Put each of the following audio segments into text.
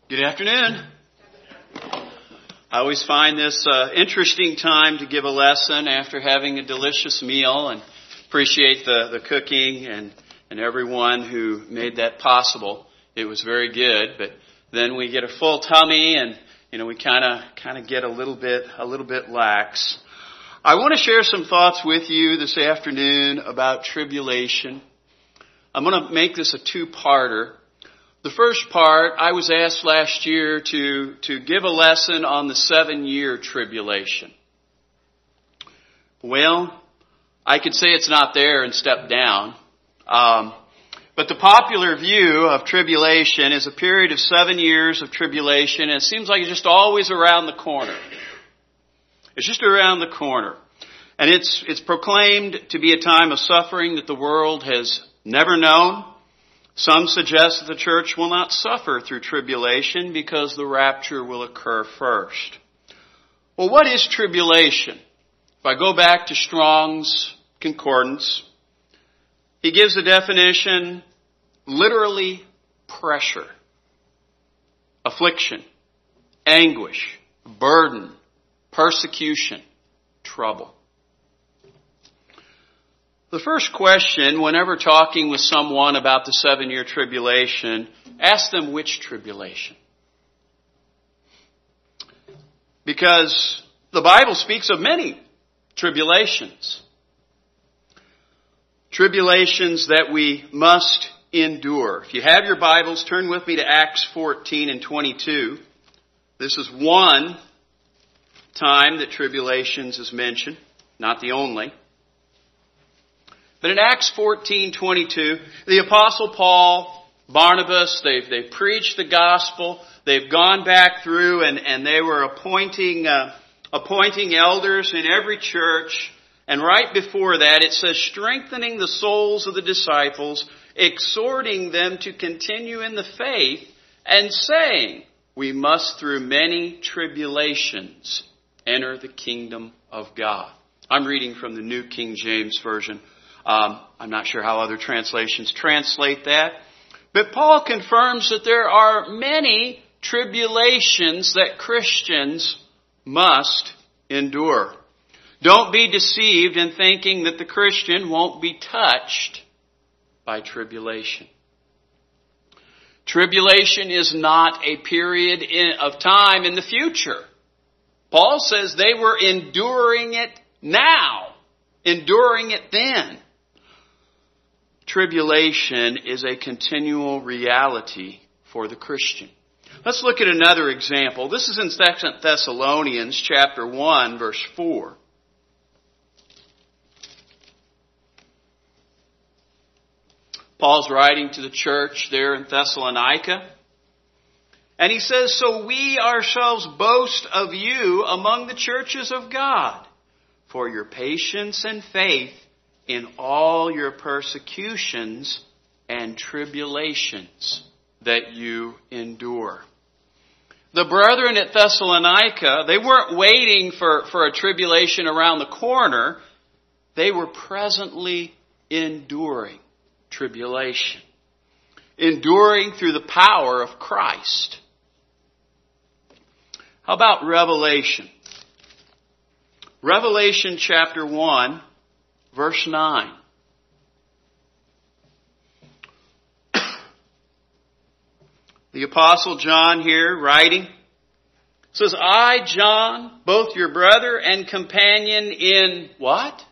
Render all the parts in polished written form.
Good afternoon. I always find this interesting time to give a lesson after having a delicious meal, and appreciate the cooking and everyone who made that possible. It was very good, but then we get a full tummy and we kind of get a little bit lax. I want to share some thoughts with you this afternoon about tribulation. I'm going to make this a two-parter. The first part, I was asked last year to give a lesson on the 7-year tribulation. Well, I could say it's not there and step down. But the popular view of tribulation is a period of 7 years of tribulation, and it seems like it's just always around the corner. It's just around the corner. And it's proclaimed to be a time of suffering that the world has never known. Some suggest that the church will not suffer through tribulation because the rapture will occur first. Well, what is tribulation? If I go back to Strong's Concordance, he gives a definition, literally pressure, affliction, anguish, burden, persecution, trouble. The first question, whenever talking with someone about the 7-year tribulation, ask them which tribulation. Because the Bible speaks of many tribulations. Tribulations that we must endure. If you have your Bibles, turn with me to Acts 14 and 22. This is one time that tribulations is mentioned, not the only. But in Acts 14:22, the Apostle Paul, Barnabas, they've preached the gospel. They've gone back through and they were appointing elders in every church. And right before that, it says, strengthening the souls of the disciples, exhorting them to continue in the faith, and saying, we must through many tribulations enter the kingdom of God. I'm reading from the New King James Version. I'm not sure how other translations translate that. But Paul confirms that there are many tribulations that Christians must endure. Don't be deceived in thinking that the Christian won't be touched by tribulation. Tribulation is not a period of time in the future. Paul says they were enduring it now, enduring it then. Tribulation is a continual reality for the Christian. Let's look at another example. This is in 2 Thessalonians chapter 1, verse 4. Paul's writing to the church there in Thessalonica. And he says, so we ourselves boast of you among the churches of God for your patience and faith in all your persecutions and tribulations that you endure. The brethren at Thessalonica, they weren't waiting for a tribulation around the corner. They were presently enduring tribulation. Enduring through the power of Christ. How about Revelation? Revelation chapter 1. Verse 9. The Apostle John here writing says, I, John, both your brother and companion in what?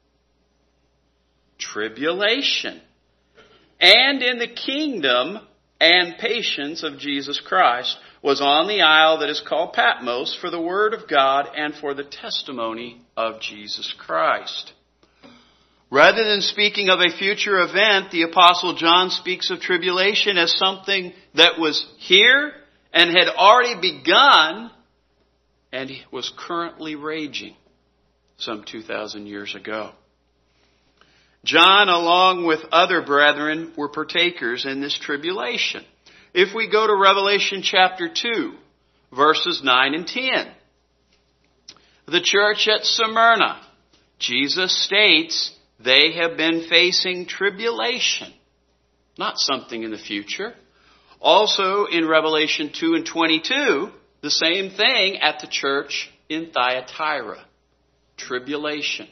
Tribulation. And in the kingdom and patience of Jesus Christ, was on the isle that is called Patmos for the word of God and for the testimony of Jesus Christ. Rather than speaking of a future event, the Apostle John speaks of tribulation as something that was here and had already begun and was currently raging some 2,000 years ago. John, along with other brethren, were partakers in this tribulation. If we go to Revelation chapter 2, verses 9 and 10, the church at Smyrna, Jesus states, they have been facing tribulation, not something in the future. Also in Revelation 2 and 22, the same thing at the church in Thyatira. Tribulation.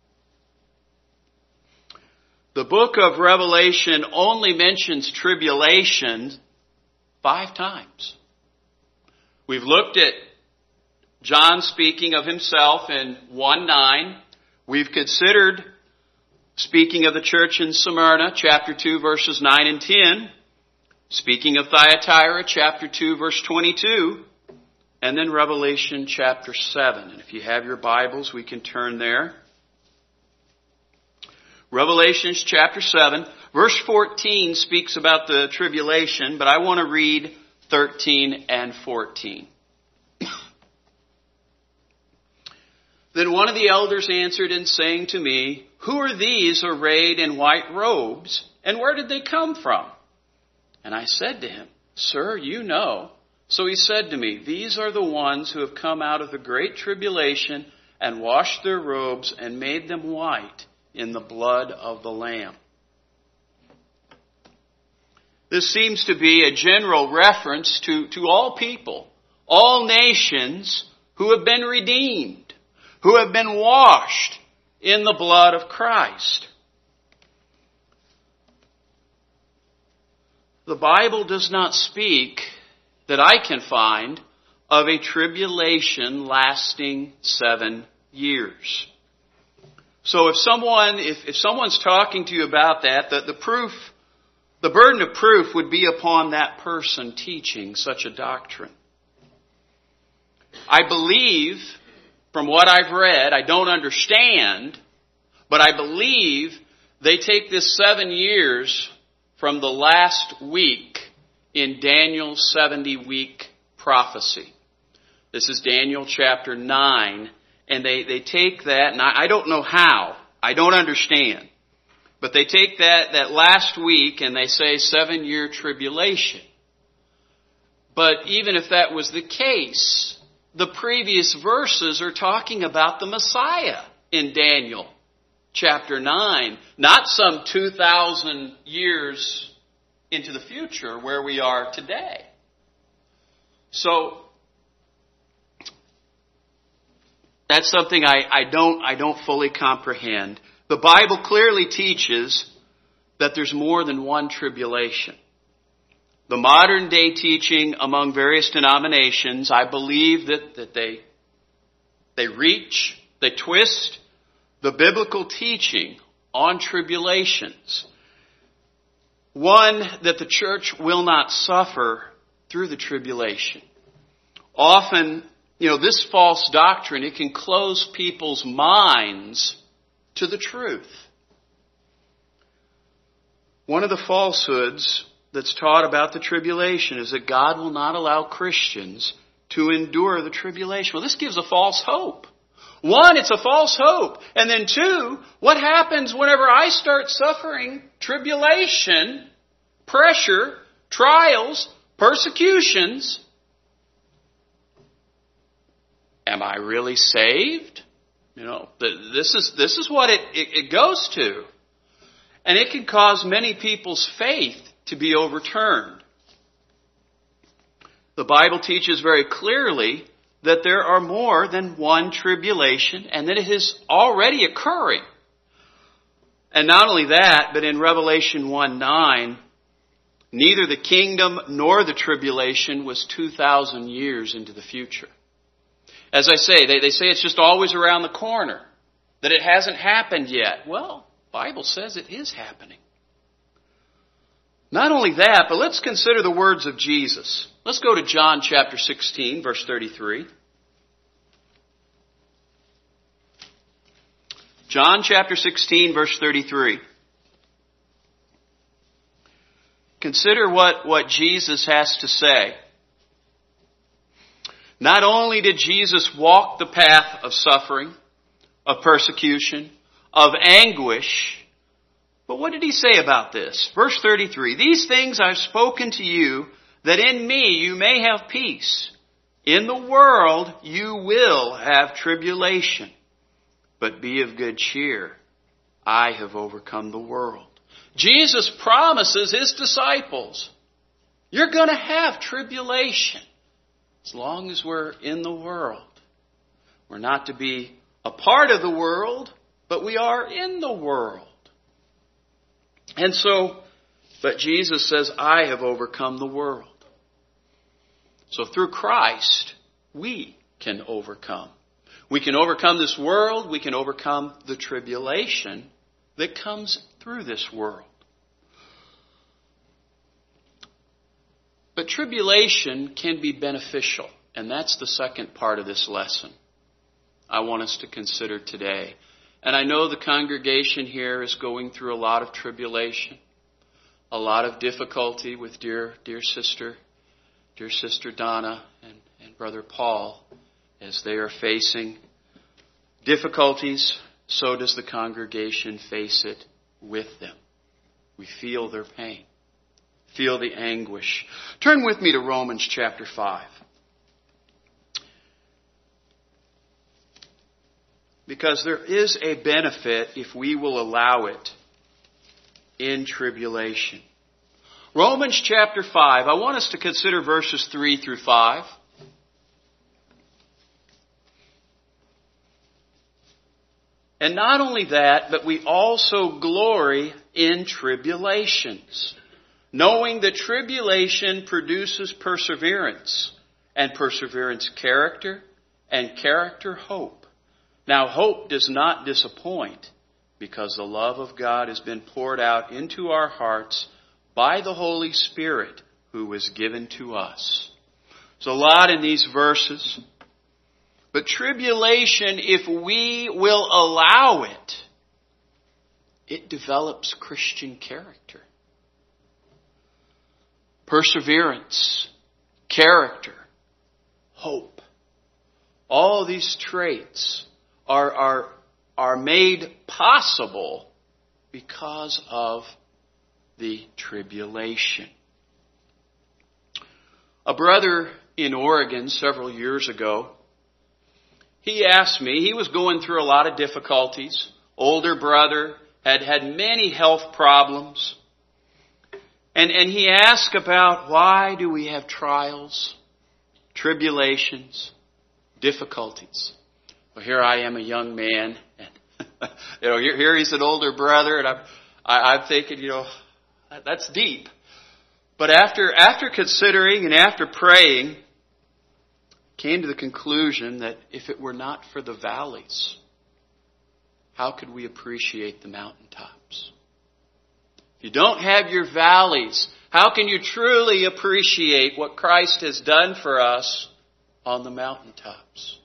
The book of Revelation only mentions tribulation 5 times. We've looked at John speaking of himself in 1:9. We've considered speaking of the church in Smyrna, chapter 2, verses 9 and 10. Speaking of Thyatira, chapter 2, verse 22. And then Revelation chapter 7. And if you have your Bibles, we can turn there. Revelation chapter 7. Verse 14 speaks about the tribulation, but I want to read 13 and 14. Then one of the elders answered and saying to me, "Who are these arrayed in white robes, and where did they come from?" And I said to him, "Sir, you know." So he said to me, "These are the ones who have come out of the great tribulation and washed their robes and made them white in the blood of the Lamb." This seems to be a general reference to all people, all nations who have been redeemed, who have been washed in the blood of Christ. The Bible does not speak, that I can find, of a tribulation lasting 7 years. So if someone's talking to you about that, the burden of proof would be upon that person teaching such a doctrine. I believe, from what I've read, I don't understand, but I believe they take this 7 years from the last week in Daniel's 70-week prophecy. This is Daniel chapter 9, and they take that, and I don't know how, I don't understand, but they take that last week and they say 7-year tribulation. But even if that was the case, the previous verses are talking about the Messiah in Daniel chapter 9, not some 2,000 years into the future where we are today. So that's something I don't fully comprehend. The Bible clearly teaches that there's more than one tribulation. The modern day teaching among various denominations, I believe that they twist the biblical teaching on tribulations. One, that the church will not suffer through the tribulation. Often, this false doctrine, it can close people's minds to the truth. One of the falsehoods that's taught about the tribulation is that God will not allow Christians to endure the tribulation. Well, this gives a false hope. One, it's a false hope. And then 2, what happens whenever I start suffering tribulation, pressure, trials, persecutions? Am I really saved? This is what it goes to. And it can cause many people's faith to be overturned. The Bible teaches very clearly that there are more than one tribulation and that it is already occurring. And not only that, but in Revelation 1:9, neither the kingdom nor the tribulation was 2,000 years into the future. As I say, they say it's just always around the corner, that it hasn't happened yet. Well, the Bible says it is happening. Not only that, but let's consider the words of Jesus. Let's go to John chapter 16, verse 33. John chapter 16, verse 33. Consider what Jesus has to say. Not only did Jesus walk the path of suffering, of persecution, of anguish, but what did he say about this? Verse 33, "These things I've spoken to you, that in me you may have peace. In the world you will have tribulation, but be of good cheer. I have overcome the world." Jesus promises his disciples, You're going to have tribulation as long as we're in the world. We're not to be a part of the world, but we are in the world. And so, but Jesus says, I have overcome the world. So through Christ, we can overcome. We can overcome this world. We can overcome the tribulation that comes through this world. But tribulation can be beneficial. And that's the second part of this lesson I want us to consider today. And I know the congregation here is going through a lot of tribulation, a lot of difficulty with dear sister Donna and Brother Paul as they are facing difficulties. So does the congregation face it with them. We feel their pain, feel the anguish. Turn with me to Romans chapter 5. Because there is a benefit if we will allow it in tribulation. Romans chapter 5. I want us to consider verses 3 through 5. And not only that, but we also glory in tribulations, knowing that tribulation produces perseverance, and perseverance character, and character hope. Now hope does not disappoint, because the love of God has been poured out into our hearts by the Holy Spirit who was given to us. There's a lot in these verses. But tribulation, if we will allow it, it develops Christian character. Perseverance, character, hope. All these traits are made possible because of the tribulation. A brother in Oregon several years ago, he asked me, he was going through a lot of difficulties. Older brother, had many health problems. And he asked about why do we have trials, tribulations, difficulties. Well, here I am, a young man, and here he's an older brother, and I'm thinking, that's deep. But after considering and after praying, came to the conclusion that if it were not for the valleys, how could we appreciate the mountaintops? If you don't have your valleys, how can you truly appreciate what Christ has done for us on the mountaintops?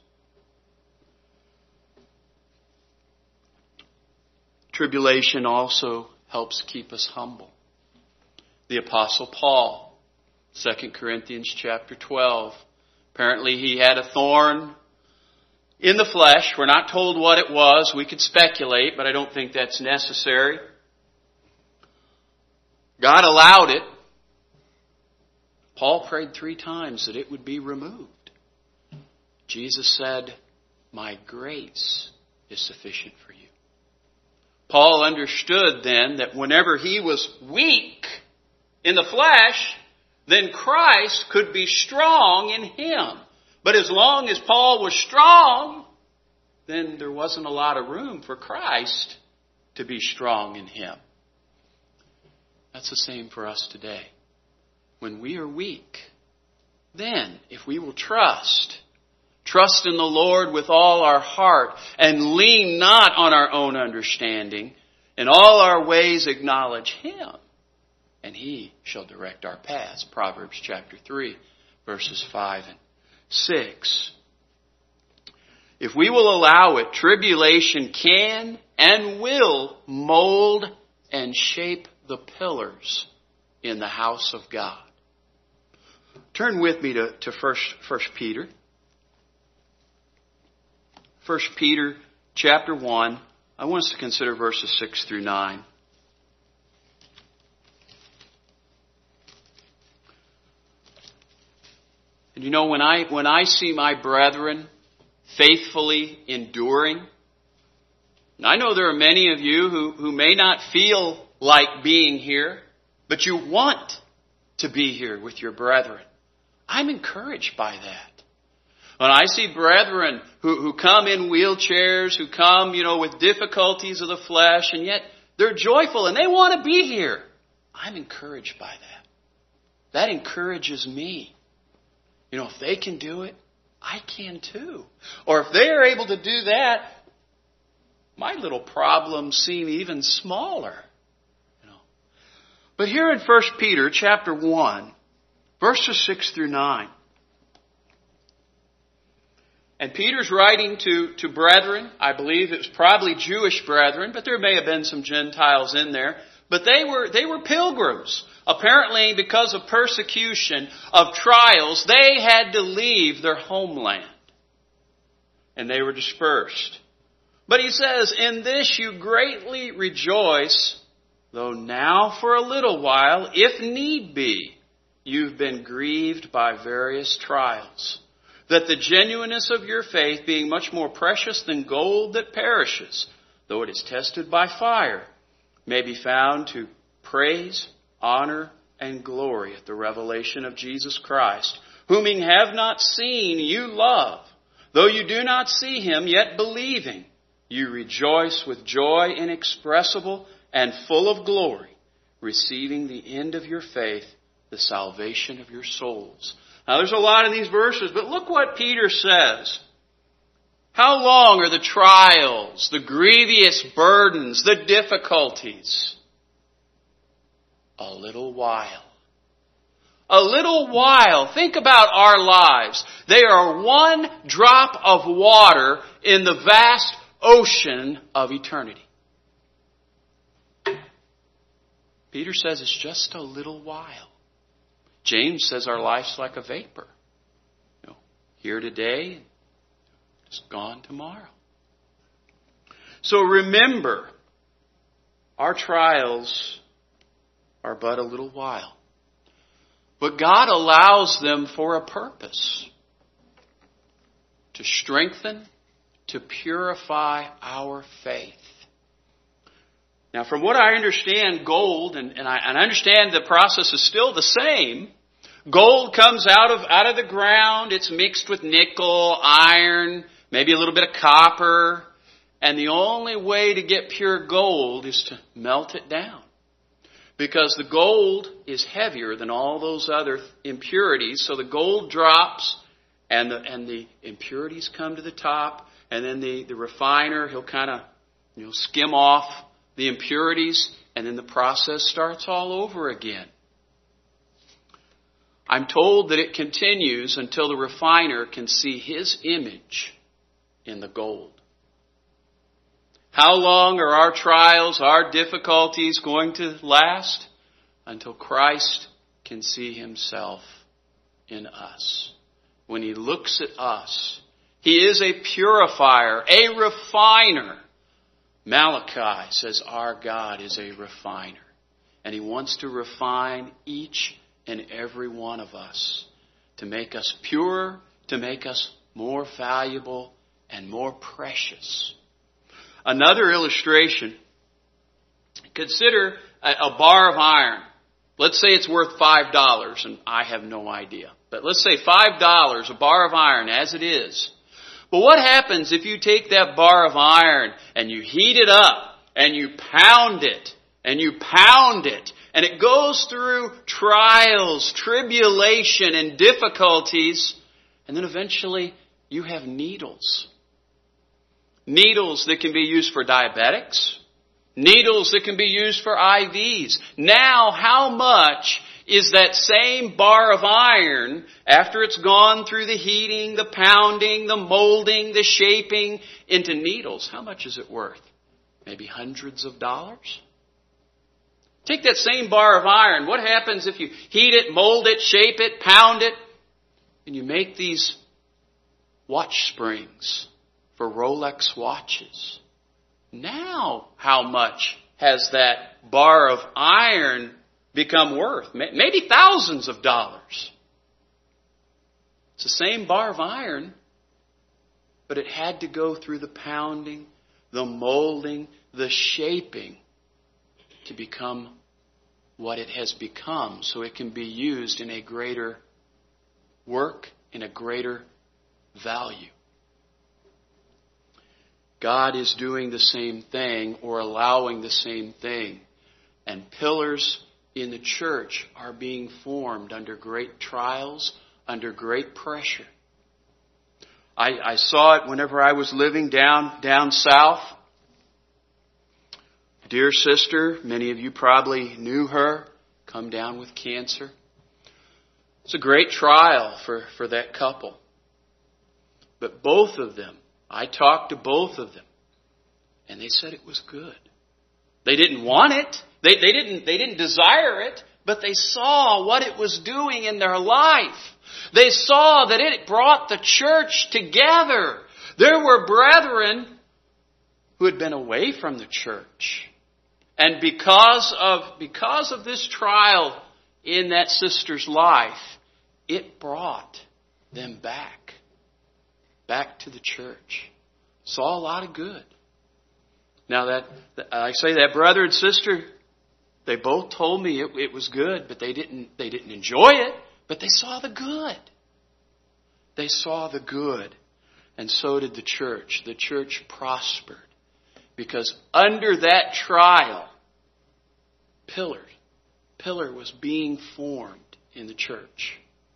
Tribulation also helps keep us humble. The Apostle Paul, 2 Corinthians chapter 12. Apparently he had a thorn in the flesh. We're not told what it was. We could speculate, but I don't think that's necessary. God allowed it. Paul prayed 3 times that it would be removed. Jesus said, my grace is sufficient for you. Paul understood then that whenever he was weak in the flesh, then Christ could be strong in him. But as long as Paul was strong, then there wasn't a lot of room for Christ to be strong in him. That's the same for us today. When we are weak, then if we will trust in the Lord with all our heart and lean not on our own understanding, in all our ways acknowledge Him, and He shall direct our paths. Proverbs chapter 3, verses 5 and 6. If we will allow it, tribulation can and will mold and shape the pillars in the house of God. Turn with me to 1 Peter. 1 Peter chapter 1. I want us to consider verses 6 through 9. And you know, when I see my brethren faithfully enduring, and I know there are many of you who may not feel like being here, but you want to be here with your brethren. I'm encouraged by that. When I see brethren who come in wheelchairs, who come, with difficulties of the flesh, and yet they're joyful and they want to be here, I'm encouraged by that. That encourages me. If they can do it, I can too. Or if they are able to do that, my little problems seem even smaller. But here in 1 Peter chapter 1, verses 6 through 9. And Peter's writing to brethren. I believe it was probably Jewish brethren, but there may have been some Gentiles in there. But they were pilgrims. Apparently, because of persecution, of trials, they had to leave their homeland. And they were dispersed. But he says, in this you greatly rejoice, though now for a little while, if need be, you've been grieved by various trials, that the genuineness of your faith, being much more precious than gold that perishes, though it is tested by fire, may be found to praise, honor, and glory at the revelation of Jesus Christ, whom ye have not seen, you love. Though you do not see him, yet believing, you rejoice with joy inexpressible and full of glory, receiving the end of your faith, the salvation of your souls. Now there's a lot in these verses, but look what Peter says. How long are the trials, the grievous burdens, the difficulties? A little while. A little while. Think about our lives. They are one drop of water in the vast ocean of eternity. Peter says it's just a little while. James says our life's like a vapor. Here today, it's gone tomorrow. So remember, our trials are but a little while. But God allows them for a purpose. To strengthen, to purify our faith. Now, from what I understand, gold, and I understand the process is still the same. Gold comes out of the ground. It's mixed with nickel, iron, maybe a little bit of copper. And the only way to get pure gold is to melt it down. Because the gold is heavier than all those other impurities. So the gold drops and the impurities come to the top. And then the refiner, he'll kind of skim off the impurities, and then the process starts all over again. I'm told that it continues until the refiner can see his image in the gold. How long are our trials, our difficulties going to last? Until Christ can see himself in us. When he looks at us, he is a purifier, a refiner. Malachi says our God is a refiner. And he wants to refine each and every one of us to make us pure, to make us more valuable and more precious. Another illustration. Consider a bar of iron. Let's say it's worth $5, and I have no idea. But let's say $5, a bar of iron as it is. But what happens if you take that bar of iron and you heat it up and you pound it and you pound it and it goes through trials, tribulation, and difficulties, and then eventually you have needles. Needles that can be used for diabetics. Needles that can be used for IVs. Now, how much is that same bar of iron, after it's gone through the heating, the pounding, the molding, the shaping into needles, how much is it worth? Maybe hundreds of dollars? Take that same bar of iron. What happens if you heat it, mold it, shape it, pound it, and you make these watch springs for Rolex watches? Now, how much has that bar of iron become worth? Maybe thousands of dollars. It's the same bar of iron, but it had to go through the pounding, the molding, the shaping to become what it has become so it can be used in a greater work, in a greater value. God is doing the same thing or allowing the same thing. And pillars in the church are being formed under great trials, under great pressure. I saw it whenever I was living down south. Dear sister, many of you probably knew her, come down with cancer. It's a great trial for that couple. But both of them, I talked to both of them, and they said it was good. They didn't want it. They didn't desire it, but they saw what it was doing in their life. They saw that it brought the church together. There were brethren who had been away from the church. And because of this trial in that sister's life, it brought them back to the church. Saw a lot of good. Now that brother and sister, they both told me it was good, but they didn't enjoy it, but they saw the good. They saw the good. And so did the church. The church prospered. Because under that trial, pillar was being formed in the church.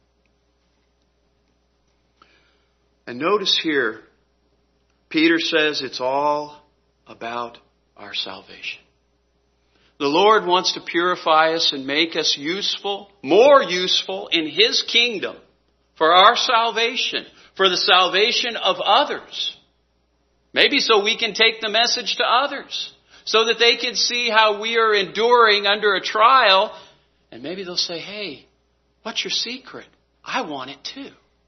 And notice here, Peter says it's all about our salvation. The Lord wants to purify us and make us useful, more useful in His kingdom for our salvation, for the salvation of others. Maybe so we can take the message to others, so that they can see how we are enduring under a trial, and maybe they'll say, hey, what's your secret? I want it too.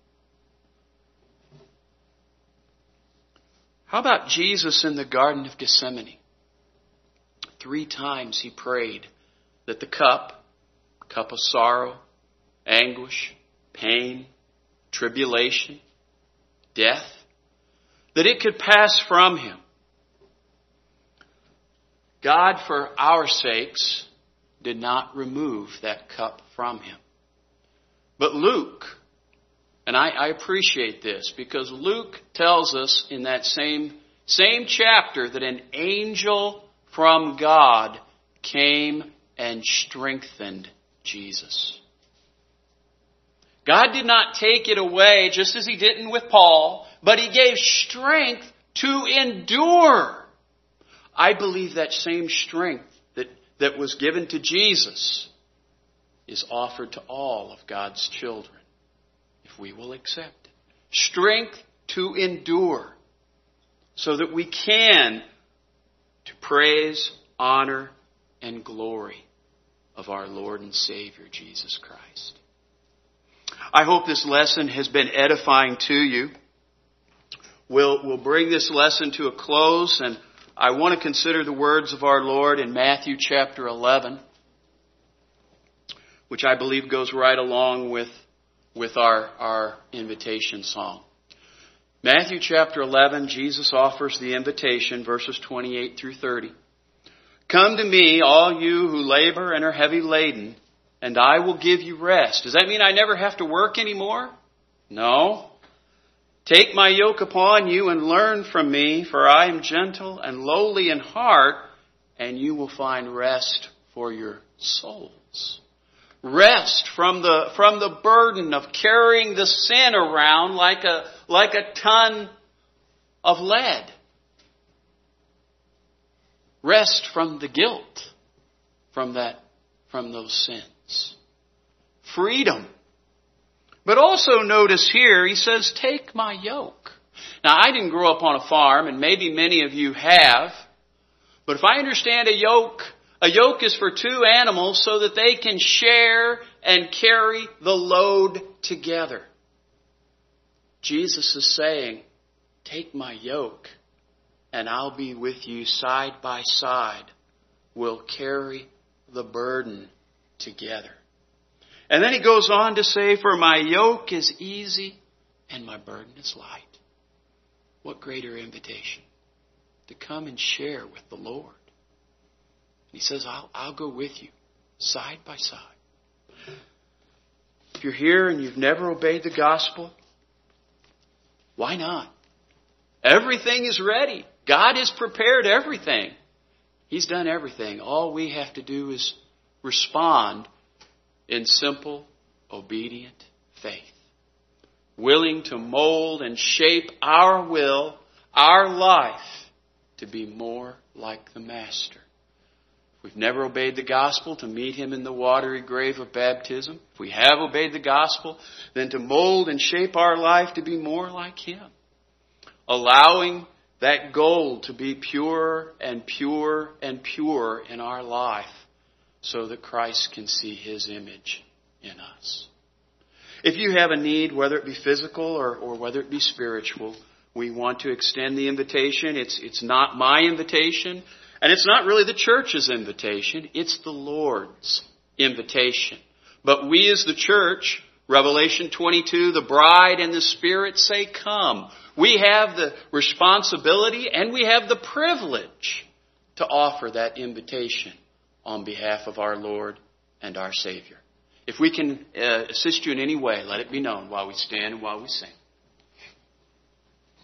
How about Jesus in the Garden of Gethsemane? 3 times He prayed that the cup of sorrow, anguish, pain, tribulation, death, that it could pass from Him. God, for our sakes, did not remove that cup from Him. But Luke, and I appreciate this, because Luke tells us in that same chapter that an angel from God came and strengthened Jesus. God did not take it away just as He didn't with Paul, but He gave strength to endure. I believe that same strength that was given to Jesus is offered to all of God's children, if we will accept it. Strength to endure, so that we can to praise, honor, and glory of our Lord and Savior, Jesus Christ. I hope this lesson has been edifying to you. We'll bring this lesson to a close, and I want to consider the words of our Lord in Matthew chapter 11, which I believe goes right along with our invitation song. Matthew chapter 11, Jesus offers the invitation, verses 28 through 30. Come to me, all you who labor and are heavy laden, and I will give you rest. Does that mean I never have to work anymore? No. Take my yoke upon you and learn from me, for I am gentle and lowly in heart, and you will find rest for your souls. Rest from the burden of carrying the sin around like a ton of lead. Rest from the guilt from those sins. Freedom. But also notice here, he says, take my yoke. Now, I didn't grow up on a farm, and maybe many of you have. But if I understand a yoke is for 2 animals so that they can share and carry the load together. Jesus is saying, take my yoke, and I'll be with you side by side. We'll carry the burden together. And then he goes on to say, for my yoke is easy and my burden is light. What greater invitation to come and share with the Lord. He says, I'll go with you. side by side. If you're here and you've never obeyed the gospel, why not? Everything is ready. God has prepared everything. He's done everything. All we have to do is respond in simple, obedient faith. Willing to mold and shape our will, our life, to be more like the Master. If we've never obeyed the gospel, to meet Him in the watery grave of baptism. If we have obeyed the gospel, then to mold and shape our life to be more like Him. Allowing that gold to be pure and pure and pure in our life so that Christ can see His image in us. If you have a need, whether it be physical or whether it be spiritual, we want to extend the invitation. It's not my invitation, and it's not really the church's invitation. It's the Lord's invitation. But we as the church, Revelation 22, the bride and the Spirit say, come. We have the responsibility and we have the privilege to offer that invitation on behalf of our Lord and our Savior. If we can assist you in any way, let it be known while we stand and while we sing.